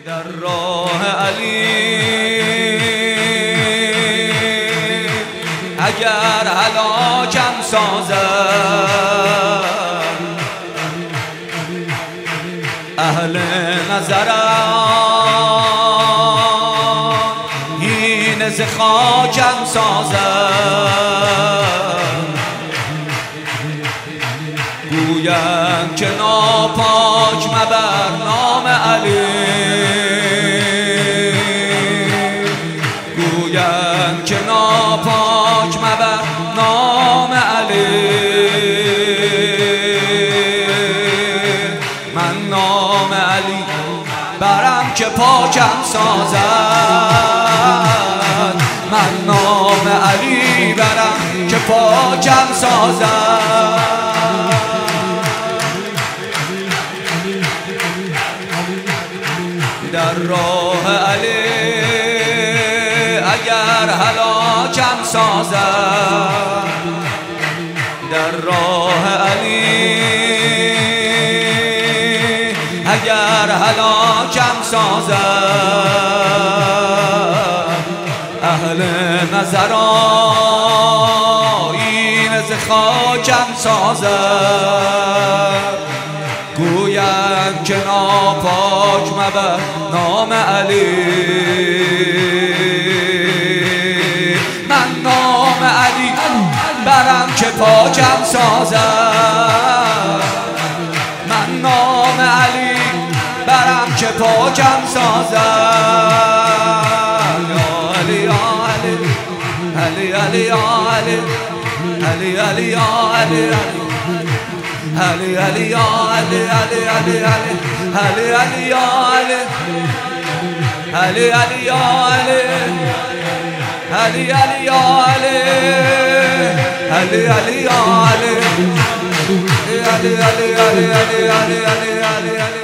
در راه علی اگر هلاکم سازد اهل نظرم هین ز خاکم سازد گویم که ناپاک مبر نام علی گویم که ناپاک مبر نام علی من نام علی برم که پاکم سازد من نام علی برم که پاکم سازد در راه علی اگر هلاکم سازد در راه علی اگر هلاکم سازد اهل نظرین ز خاکم سازد گویم که ناپاک مبر نام علی من نام علی برم که پاکم سازد من نام علی برم که پاکم سازد یا علی یا علی علی علی یا علی علی علی یا علی علی علی یا علی علی علی علی علی یا علی علی علی یا علی علی علی یا علی علی علی یا علی علی علی علی علی علی علی علی